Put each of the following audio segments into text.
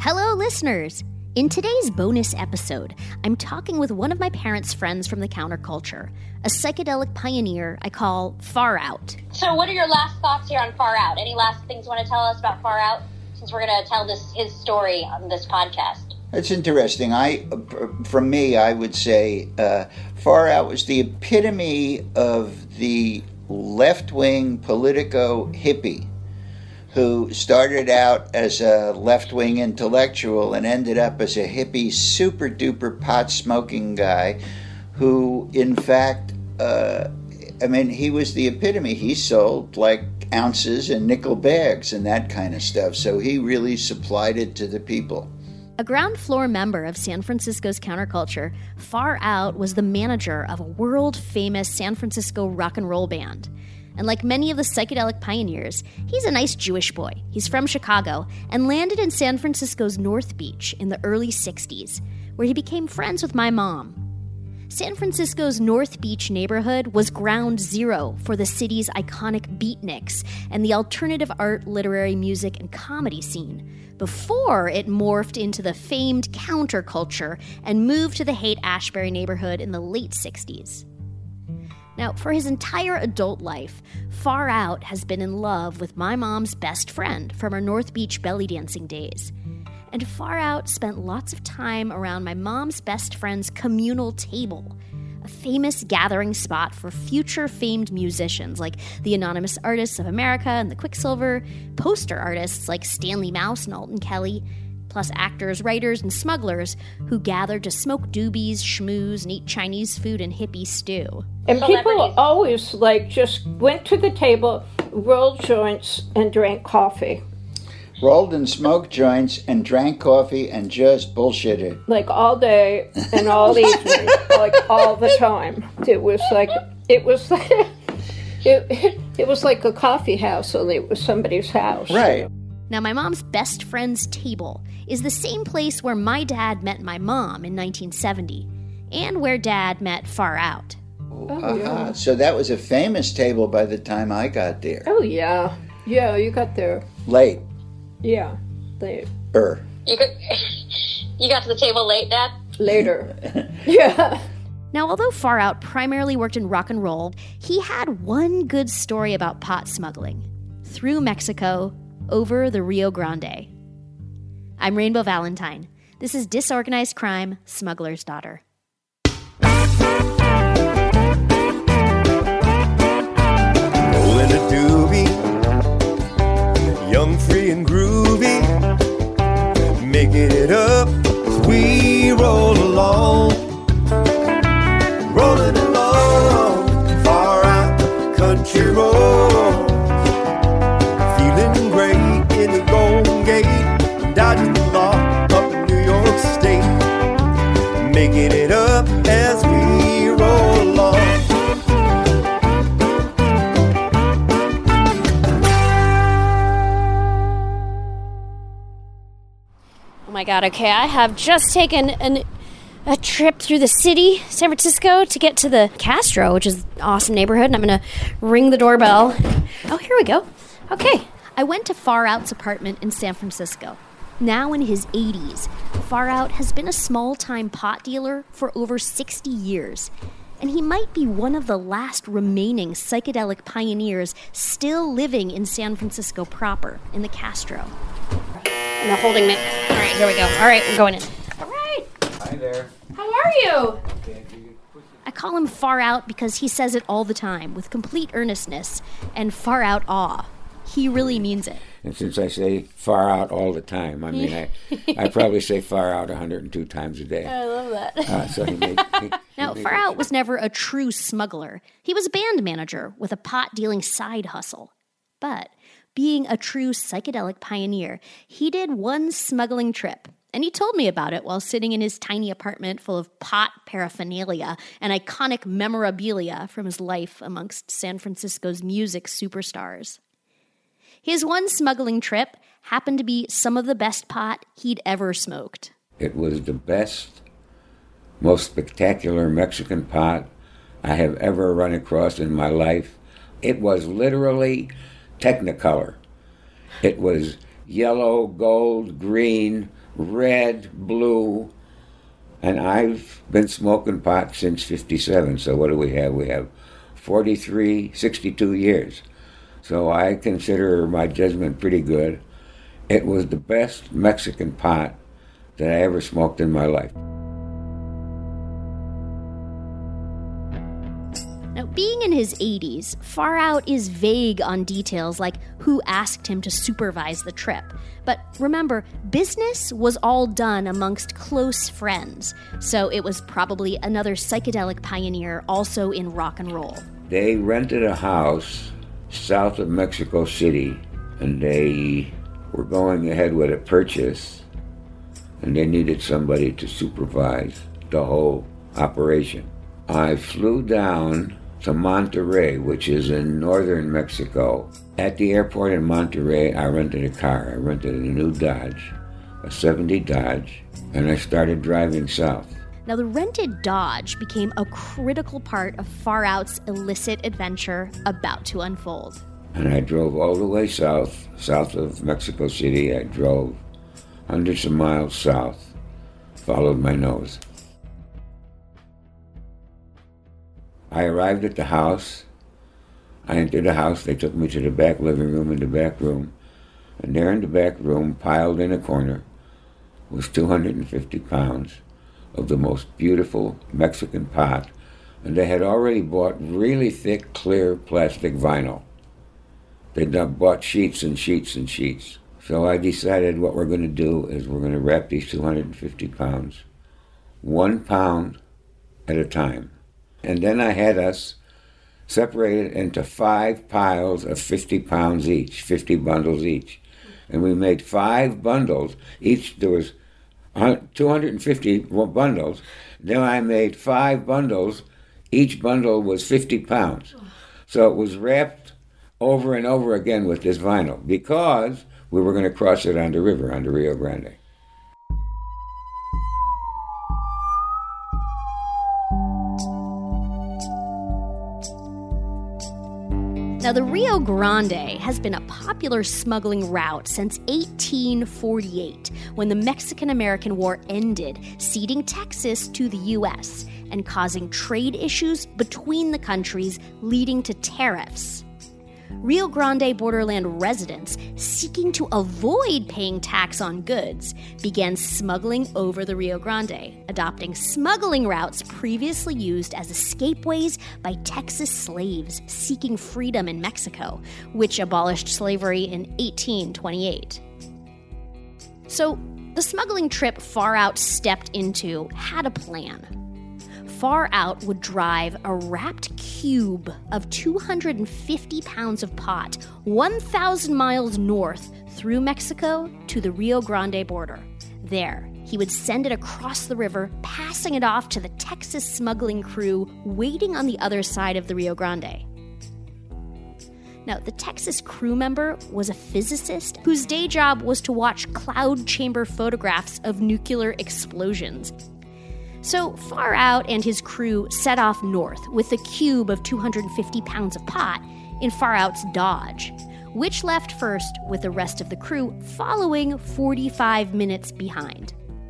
Hello, listeners! In today's bonus episode, I'm talking with one of my parents' friends from the counterculture, a psychedelic pioneer I call Far Out. So what are your last thoughts here on Far Out? Any last things you want to tell us about Far Out, since we're going to tell his story on this podcast? It's interesting. From me, I would say Far Out was the epitome of the left-wing politico hippie who started out as a left-wing intellectual and ended up as a hippie, super-duper pot-smoking guy who, in fact, he was the epitome. He sold, like, ounces and nickel bags and that kind of stuff, so he really supplied it to the people. A ground floor member of San Francisco's counterculture, Far Out was the manager of a world-famous San Francisco rock and roll band. And like many of the psychedelic pioneers, he's a nice Jewish boy. He's from Chicago and landed in San Francisco's North Beach in the early 60s, where he became friends with my mom. San Francisco's North Beach neighborhood was ground zero for the city's iconic beatniks and the alternative art, literary, music, and comedy scene, before it morphed into the famed counterculture and moved to the Haight-Ashbury neighborhood in the late 60s. Now, for his entire adult life, Far Out has been in love with my mom's best friend from her North Beach belly dancing days. And Far Out spent lots of time around my mom's best friend's communal table, a famous gathering spot for future famed musicians like the Anonymous Artists of America and the Quicksilver, poster artists like Stanley Mouse and Alton Kelly, plus actors, writers, and smugglers who gathered to smoke doobies, schmooze, and eat Chinese food and hippie stew. And people always, just went to the table, rolled joints, and drank coffee. Rolled and smoked joints and drank coffee and just bullshitted. Like all day and all evening, all the time. It was like a coffee house, only it was somebody's house. Right. Now, my mom's best friend's table is the same place where my dad met my mom in 1970, and where Dad met Far Out. Yeah. So that was a famous table by the time I got there. Oh, yeah. Yeah, you got there. Late. Yeah, late. You got to the table late, Dad? Later. Yeah. Now, although Far Out primarily worked in rock and roll, he had one good story about pot smuggling. Through Mexico, over the Rio Grande. I'm Rainbow Valentine. This is Disorganized Crime, Smuggler's Daughter. Rolling a doobie, young, free, and groovy, making it up as we roll along. Rolling along, far out the country road. Feeling great in the Golden Gate, dodging the law up in New York State, making it up as we roll along. Oh my God, okay, I have just taken a trip through the city, San Francisco, to get to the Castro, which is an awesome neighborhood, and I'm going to ring the doorbell. Oh, here we go. Okay, I went to Far Out's apartment in San Francisco. Now in his 80s, Far Out has been a small-time pot dealer for over 60 years, and he might be one of the last remaining psychedelic pioneers still living in San Francisco proper, in the Castro. And they're holding me. All right, here we go. All right, we're going in. All right. Hi there. How are you? I call him Far Out because he says it all the time with complete earnestness and far out awe. He really means it. And since I say far out all the time, I probably say far out 102 times a day. I love that. Now, Far Out was never a true smuggler. He was a band manager with a pot-dealing side hustle. But being a true psychedelic pioneer, he did one smuggling trip. And he told me about it while sitting in his tiny apartment full of pot paraphernalia and iconic memorabilia from his life amongst San Francisco's music superstars. His one smuggling trip happened to be some of the best pot he'd ever smoked. It was the best, most spectacular Mexican pot I have ever run across in my life. It was literally Technicolor. It was yellow, gold, green, red, blue, and I've been smoking pot since 57. So what do we have? We have 62 years. So I consider my judgment pretty good. It was the best Mexican pot that I ever smoked in my life. Now, being in his 80s, Far Out is vague on details like who asked him to supervise the trip. But remember, business was all done amongst close friends, so it was probably another psychedelic pioneer also in rock and roll. They rented a house south of Mexico City, and they were going ahead with a purchase, and they needed somebody to supervise the whole operation. I flew down to Monterrey, which is in northern Mexico. At the airport in Monterrey, I rented a car. I rented a new Dodge, a 70 Dodge, and I started driving south. Now, the rented Dodge became a critical part of Far Out's illicit adventure about to unfold. And I drove all the way south of Mexico City. I drove hundreds of miles south, followed my nose. I arrived at the house. I entered the house. They took me to the back living room and the back room. And there in the back room, piled in a corner, was 250 pounds of the most beautiful Mexican pot. And they had already bought really thick, clear plastic vinyl. They'd bought sheets and sheets and sheets. So I decided what we're going to do is we're going to wrap these 250 pounds, 1 pound at a time. And then I had us separated into 5 piles of 50 pounds each, 50 bundles each. And we made 5 bundles. Each, there was 250 bundles. Then I made 5 bundles. Each bundle was 50 pounds. So it was wrapped over and over again with this vinyl because we were going to cross it on the river, on the Rio Grande. Now, the Rio Grande has been a popular smuggling route since 1848, when the Mexican-American War ended, ceding Texas to the U.S. and causing trade issues between the countries, leading to tariffs. Rio Grande borderland residents, seeking to avoid paying tax on goods, began smuggling over the Rio Grande, adopting smuggling routes previously used as escapeways by Texas slaves seeking freedom in Mexico, which abolished slavery in 1828. So, the smuggling trip Far Out stepped into had a plan. Far Out would drive a wrapped cube of 250 pounds of pot 1,000 miles north through Mexico to the Rio Grande border. There, he would send it across the river, passing it off to the Texas smuggling crew waiting on the other side of the Rio Grande. Now, the Texas crew member was a physicist whose day job was to watch cloud chamber photographs of nuclear explosions. So Far Out and his crew set off north with the cube of 250 pounds of pot in Far Out's Dodge, which left first with the rest of the crew following 45 minutes behind.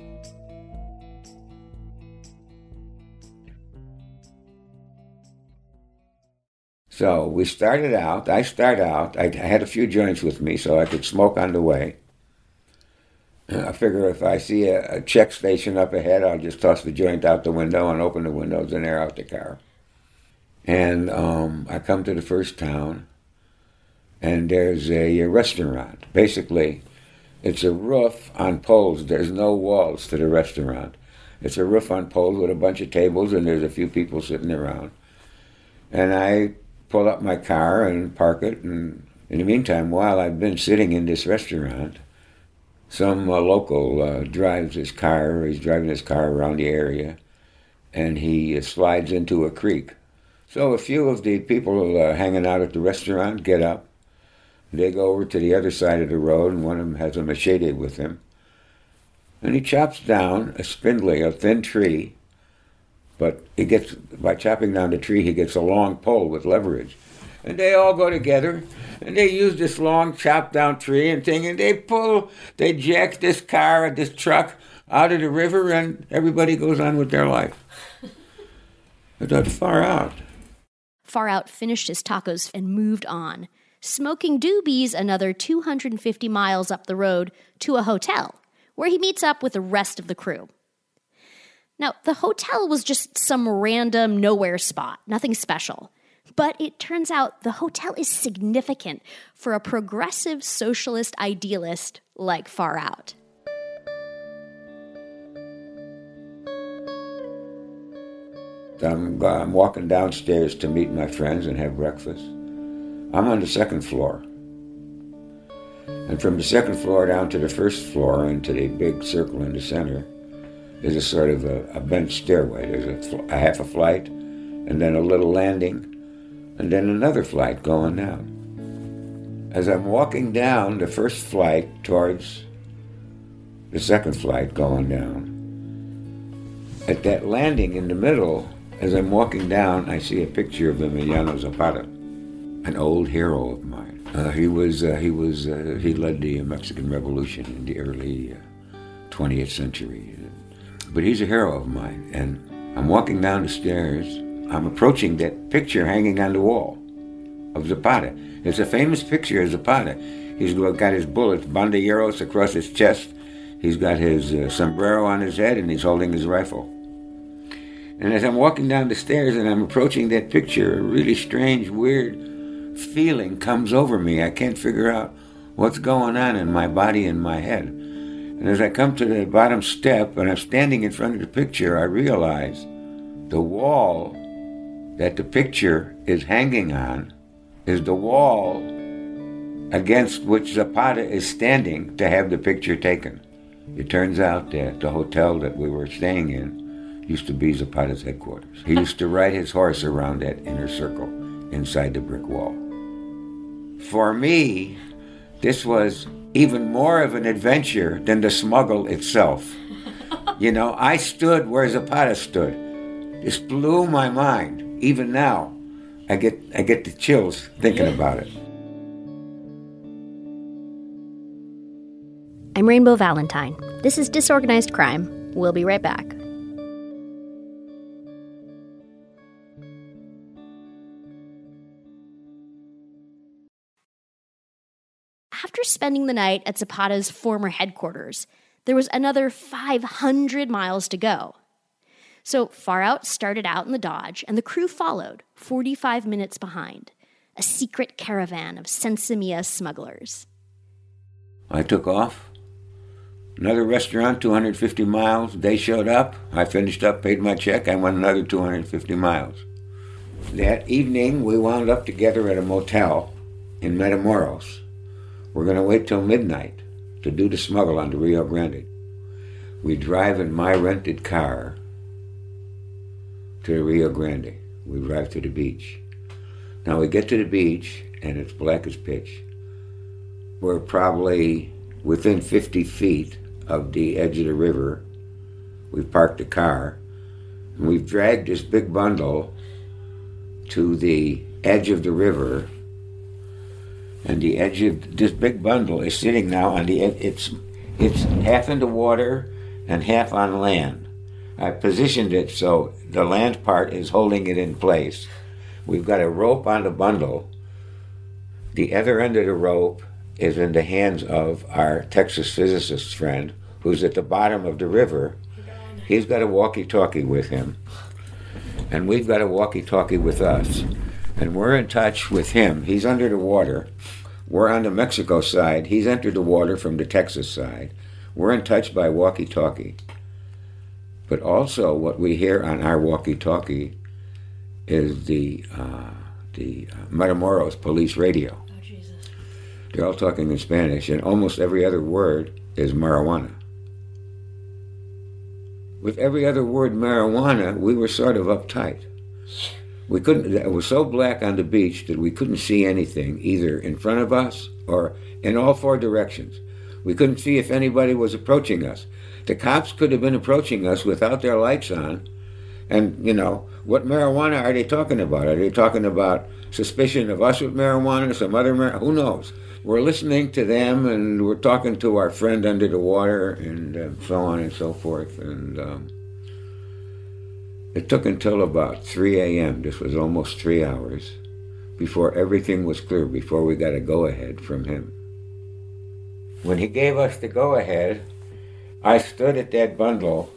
So we started out, I had a few joints with me so I could smoke on the way. I figure if I see a check station up ahead, I'll just toss the joint out the window and open the windows and air out the car. And I come to the first town, and there's a restaurant. Basically, it's a roof on poles. There's no walls to the restaurant. It's a roof on poles with a bunch of tables, and there's a few people sitting around. And I pull up my car and park it, and in the meantime, while I've been sitting in this restaurant, some local drives his car. He's driving his car around the area, and he slides into a creek. So a few of the people hanging out at the restaurant get up. They go over to the other side of the road, and one of them has a machete with him. And he chops down a spindly, a thin tree, but by chopping down the tree, he gets a long pole with leverage. And they all go together, and they use this long chopped down tree and thing, and they jack this car, this truck out of the river, and everybody goes on with their life. I thought, Far Out. Far Out finished his tacos and moved on, smoking doobies another 250 miles up the road to a hotel, where he meets up with the rest of the crew. Now, the hotel was just some random nowhere spot, nothing special. But it turns out the hotel is significant for a progressive socialist idealist like Far Out. I'm walking downstairs to meet my friends and have breakfast. I'm on the second floor. And from the second floor down to the first floor into the big circle in the center is a sort of a bent stairway. There's a half a flight, and then a little landing, and then another flight going down. As I'm walking down the first flight towards the second flight going down, at that landing in the middle, as I'm walking down, I see a picture of Emiliano Zapata, an old hero of mine. He led the Mexican Revolution in the early 20th century. But he's a hero of mine, and I'm walking down the stairs. I'm approaching that picture hanging on the wall of Zapata. It's a famous picture of Zapata. He's got his bullets, banderillas across his chest. He's got his sombrero on his head, and he's holding his rifle. And as I'm walking down the stairs and I'm approaching that picture, a really strange, weird feeling comes over me. I can't figure out what's going on in my body and my head. And as I come to the bottom step and I'm standing in front of the picture, I realize the wall that the picture is hanging on is the wall against which Zapata is standing to have the picture taken. It turns out that the hotel that we were staying in used to be Zapata's headquarters. He used to ride his horse around that inner circle inside the brick wall. For me, this was even more of an adventure than the smuggle itself. You know, I stood where Zapata stood. This blew my mind. Even now, I get the chills thinking about it. I'm Rainbow Valentine. This is Disorganized Crime. We'll be right back. After spending the night at Zapata's former headquarters, there was another 500 miles to go. So Far Out started out in the Dodge, and the crew followed, 45 minutes behind, a secret caravan of Sensimilla smugglers. I took off. Another restaurant, 250 miles. They showed up. I finished up, paid my check. I went another 250 miles. That evening, we wound up together at a motel in Matamoros. We're going to wait till midnight to do the smuggle on the Rio Grande. We drive in my rented car to the Rio Grande. We drive to the beach. Now we get to the beach, and it's black as pitch. We're probably within 50 feet of the edge of the river. We've parked the car, and we've dragged this big bundle to the edge of the river. And the edge of this big bundle is sitting now on the edge. It's half in the water and half on land. I positioned it so the land part is holding it in place. We've got a rope on the bundle. The other end of the rope is in the hands of our Texas physicist friend, who's at the bottom of the river. He's got a walkie-talkie with him, and we've got a walkie-talkie with us. And we're in touch with him. He's under the water. We're on the Mexico side. He's entered the water from the Texas side. We're in touch by walkie-talkie. But also what we hear on our walkie-talkie is the Matamoros police radio. Oh, Jesus. They're all talking in Spanish, and almost every other word is marijuana. With every other word marijuana, we were sort of uptight. We couldn't. It was so black on the beach that we couldn't see anything, either in front of us or in all four directions. We couldn't see if anybody was approaching us. The cops could have been approaching us without their lights on, And, what marijuana are they talking about? Are they talking about suspicion of us with marijuana, some other marijuana? Who knows? We're listening to them, and we're talking to our friend under the water, and so on and so forth. And it took until about 3 a.m., this was almost 3 hours, before everything was clear, before we got a go-ahead from him. When he gave us the go-ahead, I stood at that bundle,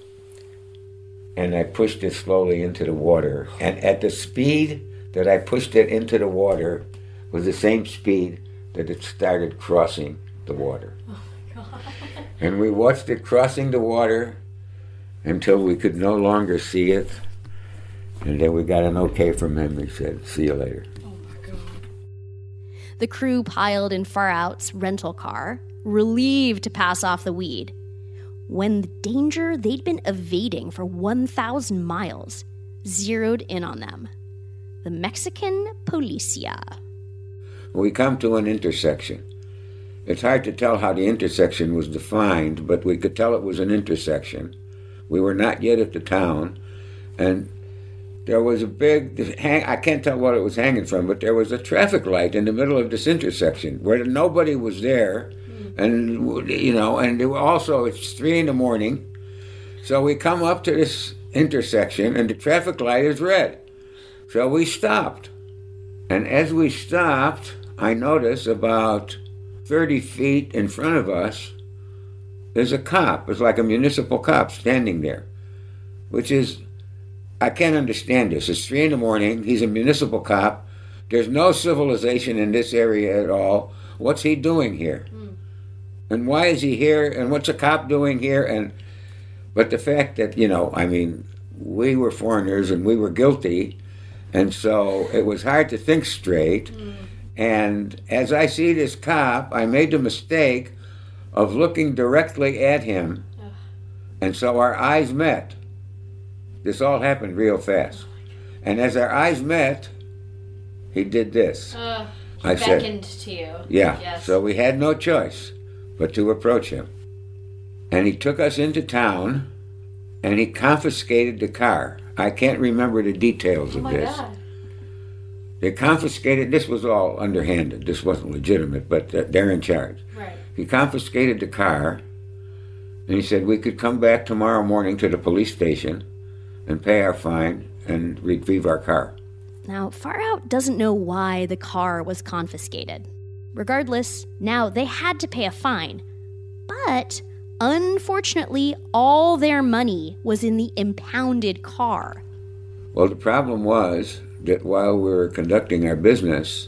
and I pushed it slowly into the water. And at the speed that I pushed it into the water was the same speed that it started crossing the water. Oh my God. And we watched it crossing the water until we could no longer see it. And then we got an okay from him. He said, "See you later." Oh my God. The crew piled in Far Out's rental car, relieved to pass off the weed, when the danger they'd been evading for 1,000 miles zeroed in on them. The Mexican Policia. We come to an intersection. It's hard to tell how the intersection was defined, but we could tell it was an intersection. We were not yet at the town, and there was a big I can't tell what it was hanging from, but there was a traffic light in the middle of this intersection where nobody was there. And, and also it's 3 a.m. So we come up to this intersection and the traffic light is red. So we stopped. And as we stopped, I noticed about 30 feet in front of us, there's a cop. It's like a municipal cop standing there, which is, I can't understand this. It's 3 a.m. He's a municipal cop. There's no civilization in this area at all. What's he doing here? And why is he here? And what's a cop doing here? But the fact that, we were foreigners and we were guilty, and so it was hard to think straight. And as I see this cop, I made the mistake of looking directly at him, and so our eyes met. This all happened real fast. And as our eyes met, he did this. He beckoned to you. Yeah, yes. So we had no choice but to approach him. And he took us into town, and he confiscated the car. I can't remember the details of this. God. They confiscated, this was all underhanded, this wasn't legitimate, but they're in charge. Right. He confiscated the car, and he said we could come back tomorrow morning to the police station and pay our fine and retrieve our car. Now, Far Out doesn't know why the car was confiscated. Regardless, now they had to pay a fine. But, unfortunately, all their money was in the impounded car. Well, the problem was that while we were conducting our business,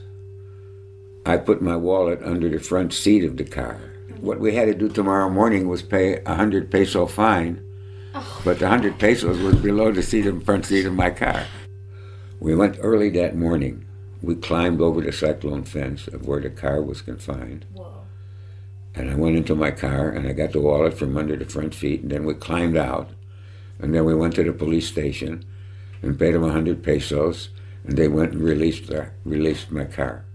I put my wallet under the front seat of the car. What we had to do tomorrow morning was pay 100 peso fine, but the 100 pesos was below the front seat of my car. We went early that morning. We climbed over the cyclone fence of where the car was confined. Whoa. And I went into my car, and I got the wallet from under the front seat, and then we climbed out. And then we went to the police station and paid them 100 pesos, and they went and released my car.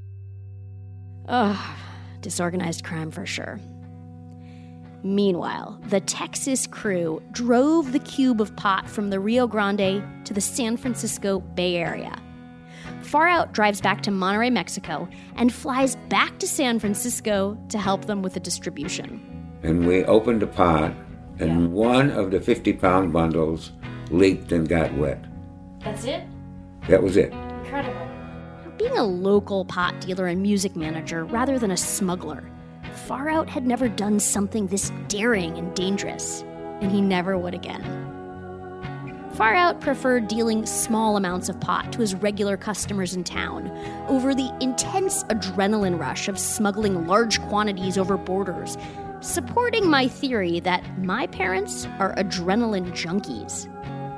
Ugh, disorganized crime for sure. Meanwhile, the Texas crew drove the cube of pot from the Rio Grande to the San Francisco Bay Area. Far Out drives back to Monterrey, Mexico, and flies back to San Francisco to help them with the distribution. And we opened the pot, and one of the 50-pound bundles leaked and got wet. That's it? That was it. Incredible. Being a local pot dealer and music manager rather than a smuggler, Far Out had never done something this daring and dangerous, and he never would again. Far Out preferred dealing small amounts of pot to his regular customers in town over the intense adrenaline rush of smuggling large quantities over borders, supporting my theory that my parents are adrenaline junkies.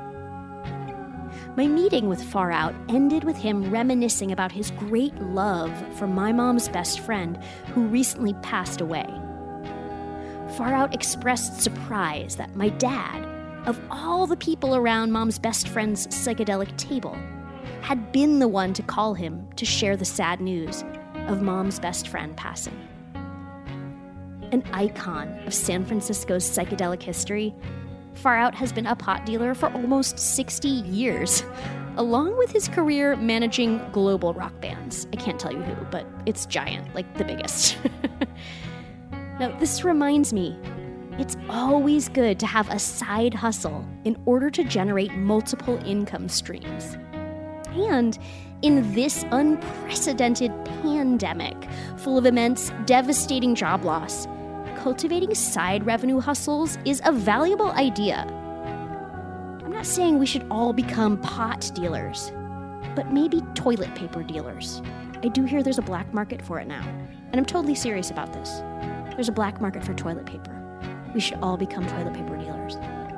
My meeting with Far Out ended with him reminiscing about his great love for my mom's best friend, who recently passed away. Far Out expressed surprise that my dad, of all the people around Mom's best friend's psychedelic table, had been the one to call him to share the sad news of Mom's best friend passing. An icon of San Francisco's psychedelic history, Far Out has been a pot dealer for almost 60 years, along with his career managing global rock bands. I can't tell you who, but it's giant, like the biggest. Now, this reminds me, it's always good to have a side hustle in order to generate multiple income streams. And in this unprecedented pandemic, full of immense, devastating job loss, cultivating side revenue hustles is a valuable idea. I'm not saying we should all become pot dealers, but maybe toilet paper dealers. I do hear there's a black market for it now, and I'm totally serious about this. There's a black market for toilet paper. We should all become toilet paper dealers.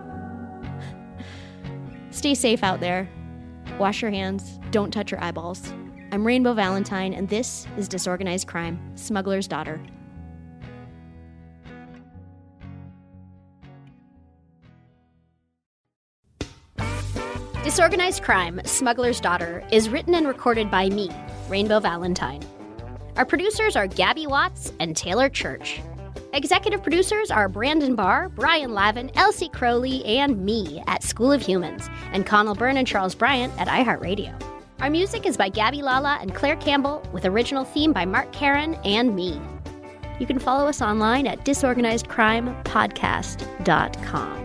Stay safe out there. Wash your hands. Don't touch your eyeballs. I'm Rainbow Valentine, and this is Disorganized Crime, Smuggler's Daughter. Disorganized Crime, Smuggler's Daughter is written and recorded by me, Rainbow Valentine. Our producers are Gabby Watts and Taylor Church. Executive producers are Brandon Barr, Brian Lavin, Elsie Crowley, and me at School of Humans, and Connell Byrne and Charles Bryant at iHeartRadio. Our music is by Gabby Lala and Claire Campbell, with original theme by Mark Karen and me. You can follow us online at disorganizedcrimepodcast.com.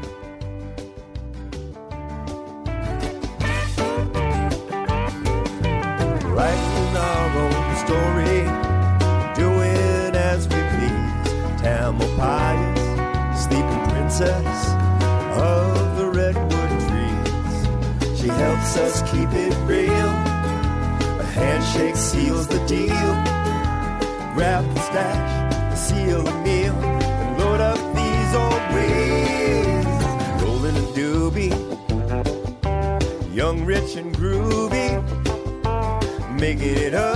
Writing our own story, doing as we please. Tamalpais, sleeping princess of the redwood trees. She helps us keep it real. A handshake seals the deal. Grab the stash, seal the meal, and load up these old wheels. Rolling a doobie, young, rich, and groovy. Making it up.